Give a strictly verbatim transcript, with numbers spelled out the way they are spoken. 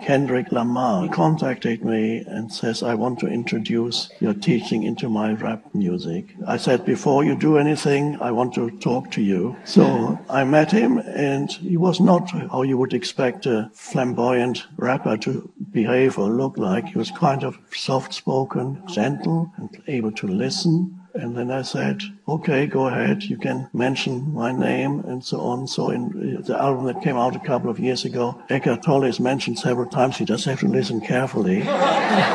Kendrick Lamar. He contacted me and says, I want to introduce your teaching into my rap music. I said, before you do anything, I want to talk to you. So I met him, and he was not how you would expect a flamboyant rapper to behave or look like. He was kind of soft-spoken, gentle, and able to listen. And then I said, okay, go ahead, you can mention my name and so on. So in the album that came out a couple of years ago, Eckhart Tolle is mentioned several times. You just have to listen carefully.